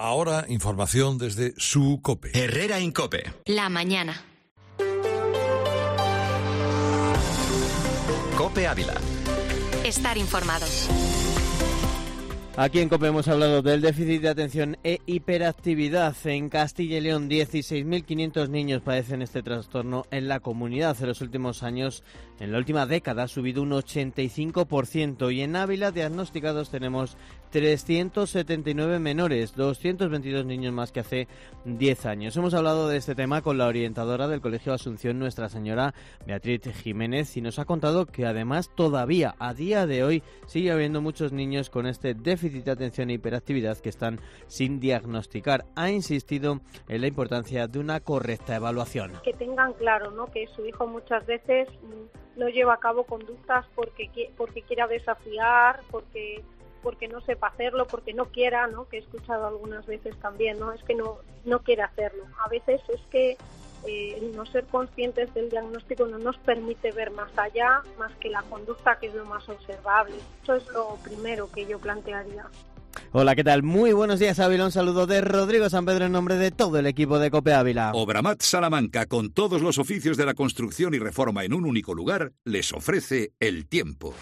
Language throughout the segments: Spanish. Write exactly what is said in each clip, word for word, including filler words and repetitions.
Ahora, información desde su COPE. Herrera Incope. La mañana. COPE Ávila. Estar informados. Aquí en COPE hemos hablado del déficit de atención e hiperactividad. En Castilla y León, dieciséis mil quinientos niños padecen este trastorno en la comunidad. En los últimos años, en la última década, ha subido un ochenta y cinco por ciento. Y en Ávila, diagnosticados tenemos trescientos setenta y nueve menores, doscientos veintidós niños más que hace diez años. Hemos hablado de este tema con la orientadora del Colegio Asunción, Nuestra Señora, Beatriz Jiménez, y nos ha contado que además todavía, a día de hoy, sigue habiendo muchos niños con este déficit de atención e hiperactividad que están sin diagnosticar. Ha insistido en la importancia de una correcta evaluación. Que tengan claro, ¿no?, que su hijo muchas veces no lleva a cabo conductas porque porque quiera desafiar, porque porque no sepa hacerlo, porque no quiera, ¿no?, que he escuchado algunas veces también, ¿no?, es que no no quiere hacerlo. A veces es que eh, el no ser conscientes del diagnóstico no nos permite ver más allá, más que la conducta, que es lo más observable. Eso es lo primero que yo plantearía. Hola, ¿qué tal? Muy buenos días, Ávila. Un saludo de Rodrigo San Pedro en nombre de todo el equipo de COPE Ávila. Obramat Salamanca, con todos los oficios de la construcción y reforma en un único lugar, les ofrece el tiempo.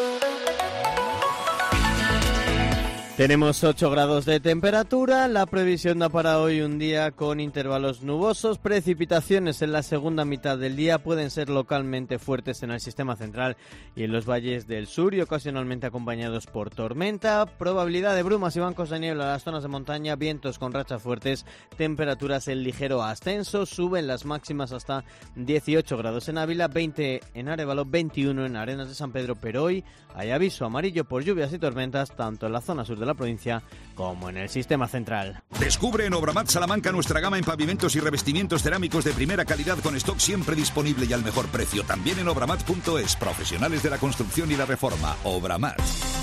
Tenemos ocho grados de temperatura, la previsión da para hoy un día con intervalos nubosos, precipitaciones en la segunda mitad del día pueden ser localmente fuertes en el sistema central y en los valles del sur y ocasionalmente acompañados por tormenta, probabilidad de brumas y bancos de niebla en las zonas de montaña, vientos con rachas fuertes, temperaturas en ligero ascenso, suben las máximas hasta dieciocho grados en Ávila, veinte en Arévalo, veintiuno en Arenas de San Pedro, pero hoy hay aviso amarillo por lluvias y tormentas tanto en la zona sur de la provincia como en el sistema central. Descubre en Obramat Salamanca nuestra gama en pavimentos y revestimientos cerámicos de primera calidad con stock siempre disponible y al mejor precio. También en obramat punto es. Profesionales de la construcción y la reforma. Obramat.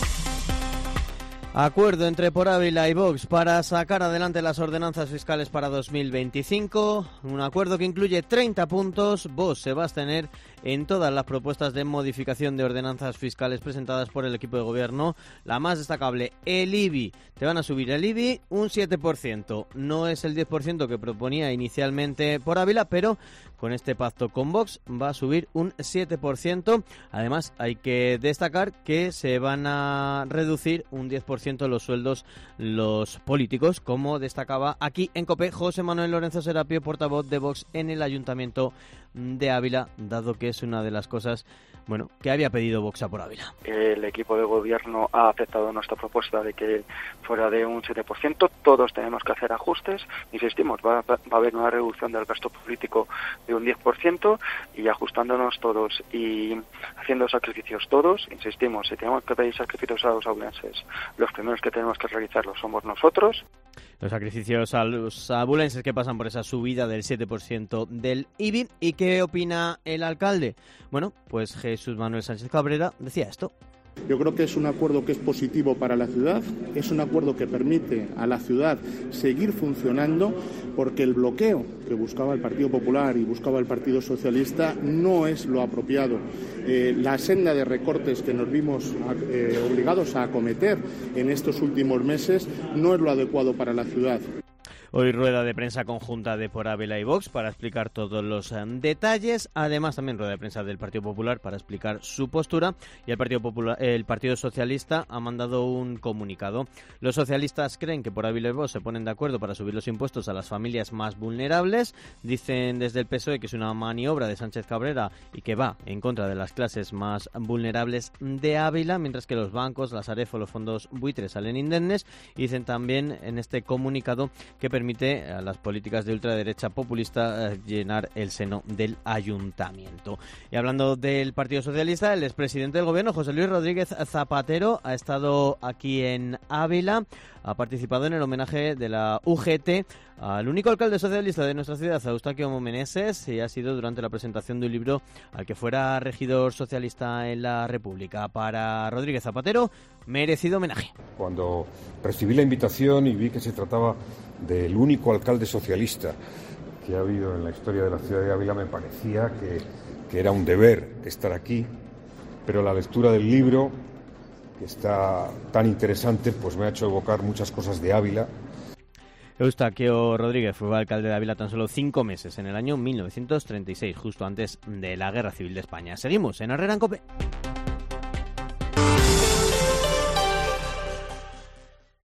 Acuerdo entre Por Ávila y Vox para sacar adelante las ordenanzas fiscales para dos mil veinticinco. Un acuerdo que incluye treinta puntos. Vox se va a abstener en todas las propuestas de modificación de ordenanzas fiscales presentadas por el equipo de gobierno. La más destacable, el I B I. Te van a subir el I B I un siete por ciento. No es el diez por ciento que proponía inicialmente Por Ávila, pero con este pacto con Vox va a subir un siete por ciento. Además, hay que destacar que se van a reducir un diez por ciento los sueldos los políticos, como destacaba aquí en COPE José Manuel Lorenzo Serapio, portavoz de Vox en el Ayuntamiento de Ávila, dado que es una de las cosas, bueno, que había pedido Vox a Por Ávila. El equipo de gobierno ha aceptado nuestra propuesta de que fuera de un siete por ciento, todos tenemos que hacer ajustes, insistimos, va, va a haber una reducción del gasto político de un diez por ciento y ajustándonos todos y haciendo sacrificios todos, insistimos, si tenemos que pedir sacrificios a los abulenses, los primeros que tenemos que realizarlos somos nosotros. Los sacrificios a los abulenses que pasan por esa subida del siete por ciento del I B I. ¿Y qué opina el alcalde? Bueno, pues Jesús Manuel Sánchez Cabrera decía esto. Yo creo que es un acuerdo que es positivo para la ciudad, es un acuerdo que permite a la ciudad seguir funcionando, porque el bloqueo que buscaba el Partido Popular y buscaba el Partido Socialista no es lo apropiado. Eh, la senda de recortes que nos vimos eh, obligados a acometer en estos últimos meses no es lo adecuado para la ciudad. Hoy rueda de prensa conjunta de Por Ávila y Vox para explicar todos los um, detalles. Además, también rueda de prensa del Partido Popular para explicar su postura. Y el Partido Popular, el Partido Socialista ha mandado un comunicado. Los socialistas creen que Por Ávila y Vox se ponen de acuerdo para subir los impuestos a las familias más vulnerables. Dicen desde el P S O E que es una maniobra de Sánchez Cabrera y que va en contra de las clases más vulnerables de Ávila, mientras que los bancos, las AREF o los fondos buitres salen indemnes. Y dicen también en este comunicado que permite a las políticas de ultraderecha populista eh, llenar el seno del ayuntamiento. Y hablando del Partido Socialista, el expresidente del gobierno, José Luis Rodríguez Zapatero, ha estado aquí en Ávila, ha participado en el homenaje de la U G T al único alcalde socialista de nuestra ciudad, Eustaquio Meneses, y ha sido durante la presentación de un libro al que fuera regidor socialista en la República. Para Rodríguez Zapatero, merecido homenaje. Cuando recibí la invitación y vi que se trataba del único alcalde socialista que ha habido en la historia de la ciudad de Ávila, me parecía que, que era un deber estar aquí, pero la lectura del libro, que está tan interesante, pues me ha hecho evocar muchas cosas de Ávila. Eustaquio Rodríguez fue alcalde de Ávila tan solo cinco meses, en el año mil novecientos treinta y seis, justo antes de la Guerra Civil de España. Seguimos en Herrera en COPE.